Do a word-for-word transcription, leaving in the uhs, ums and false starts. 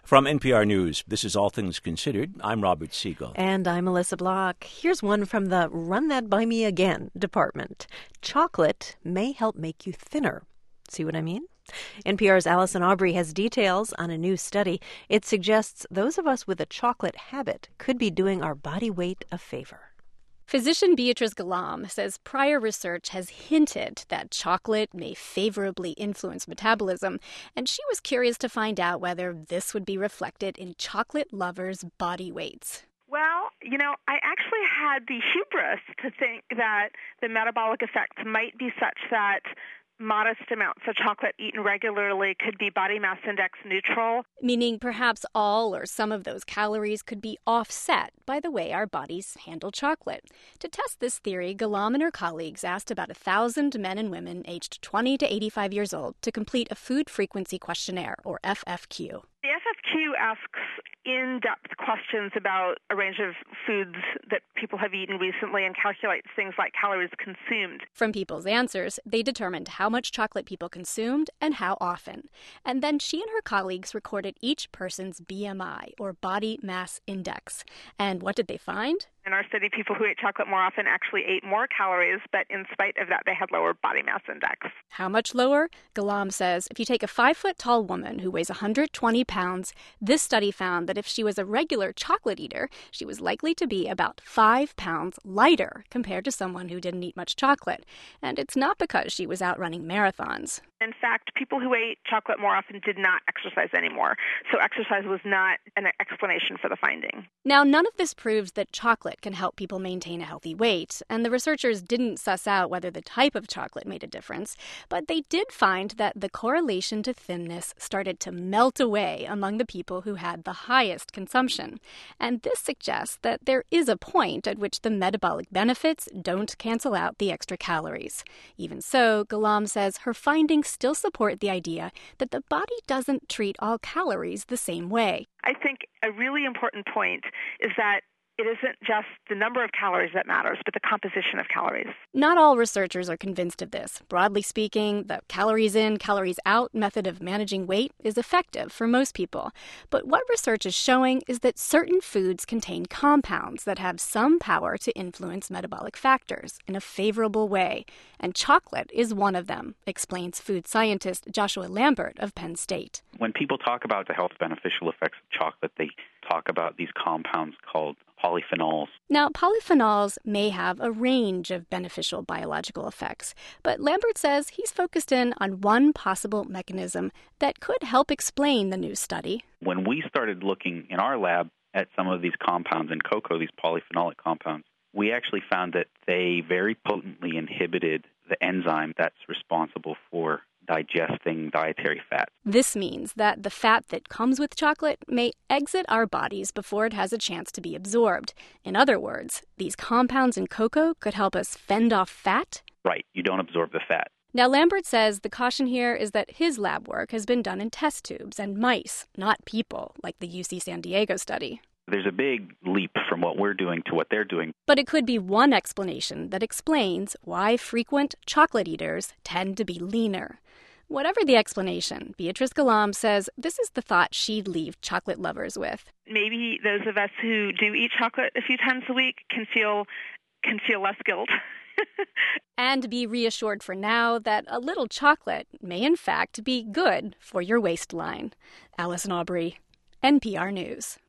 From N P R News, this is All Things Considered. I'm Robert Siegel. And I'm Melissa Block. Here's one from the Run That By Me Again department. Chocolate may help make you thinner. See what I mean? N P R's Allison Aubrey has details on a new study. It suggests those of us with a chocolate habit could be doing our body weight a favor. Physician Beatrice Galam says prior research has hinted that chocolate may favorably influence metabolism, and she was curious to find out whether this would be reflected in chocolate lovers' body weights. Well, you know, I actually had the hubris to think that the metabolic effects might be such that modest amounts of chocolate eaten regularly could be body mass index neutral. Meaning perhaps all or some of those calories could be offset by the way our bodies handle chocolate. To test this theory, Galam and her colleagues asked about one thousand men and women aged twenty to eighty-five years old to complete a food frequency questionnaire, or F F Q. The F F Q asks in-depth questions about a range of foods that people have eaten recently and calculates things like calories consumed. From people's answers, they determined how much chocolate people consumed and how often. And then she and her colleagues recorded each person's B M I, or body mass index. And what did they find? In our study, people who ate chocolate more often actually ate more calories, but in spite of that, they had lower body mass index. How much lower? Galam says if you take a five-foot-tall woman who weighs one hundred twenty pounds, this study found that if she was a regular chocolate eater, she was likely to be about five pounds lighter compared to someone who didn't eat much chocolate. And it's not because she was out running marathons. In fact, people who ate chocolate more often did not exercise anymore, so exercise was not an explanation for the finding. Now, none of this proves that chocolate can help people maintain a healthy weight, and the researchers didn't suss out whether the type of chocolate made a difference, but they did find that the correlation to thinness started to melt away among the people who had the highest consumption. And this suggests that there is a point at which the metabolic benefits don't cancel out the extra calories. Even so, Galam says her findings still support the idea that the body doesn't treat all calories the same way. I think a really important point is that it isn't just the number of calories that matters, but the composition of calories. Not all researchers are convinced of this. Broadly speaking, the calories in, calories out method of managing weight is effective for most people. But what research is showing is that certain foods contain compounds that have some power to influence metabolic factors in a favorable way. And chocolate is one of them, explains food scientist Joshua Lambert of Penn State. When people talk about the health beneficial effects of chocolate, they talk about these compounds called polyphenols. Now, polyphenols may have a range of beneficial biological effects, but Lambert says he's focused in on one possible mechanism that could help explain the new study. When we started looking in our lab at some of these compounds in cocoa, these polyphenolic compounds, we actually found that they very potently inhibited the enzyme that's responsible for digesting dietary fat. This means that the fat that comes with chocolate may exit our bodies before it has a chance to be absorbed. In other words, these compounds in cocoa could help us fend off fat? Right, you don't absorb the fat. Now, Lambert says the caution here is that his lab work has been done in test tubes and mice, not people, like the U C San Diego study. There's a big leap from what we're doing to what they're doing. But it could be one explanation that explains why frequent chocolate eaters tend to be leaner. Whatever the explanation, Beatrice Galam says this is the thought she'd leave chocolate lovers with. Maybe those of us who do eat chocolate a few times a week can feel can feel less guilt. And be reassured for now that a little chocolate may in fact be good for your waistline. Allison Aubrey, N P R News.